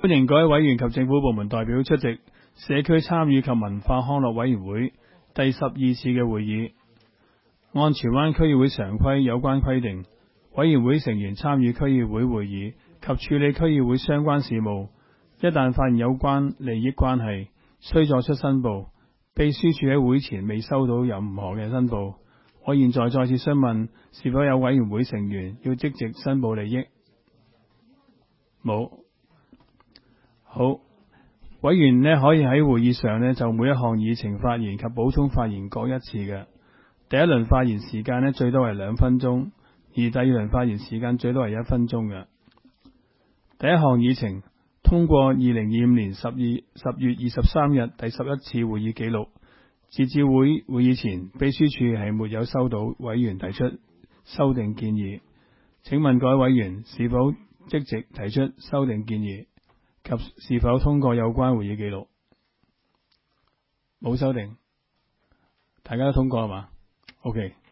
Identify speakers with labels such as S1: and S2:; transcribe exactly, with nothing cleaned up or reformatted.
S1: 歡迎各位委員及政府部門代表出席社區參與及文化康樂委員會第十二次嘅會議。按荃灣區議會常規有關規定，委員會成員參與區議會會議及處理區議會相關事務，一旦發現有關利益關係，須作出申報。秘書處喺會前未收到任何嘅申報。我現在再次詢問，是否有委員會成員要即席申報利益？冇。好，委員呢可以喺會議上呢就每一項議程發言及補充發言各一次嘅。第一輪發言時間呢最多係兩分鐘，而第二輪發言時間最多係一分鐘嘅。第一項議程通過二零二五年十二十月二十三日第十一次會議記錄。截至會會議前，秘書處係沒有收到委員提出修訂建議。請問各位委員是否即席提出修訂建議？及是否通過有關會議記錄？冇修訂，大家都通過係嘛？OK。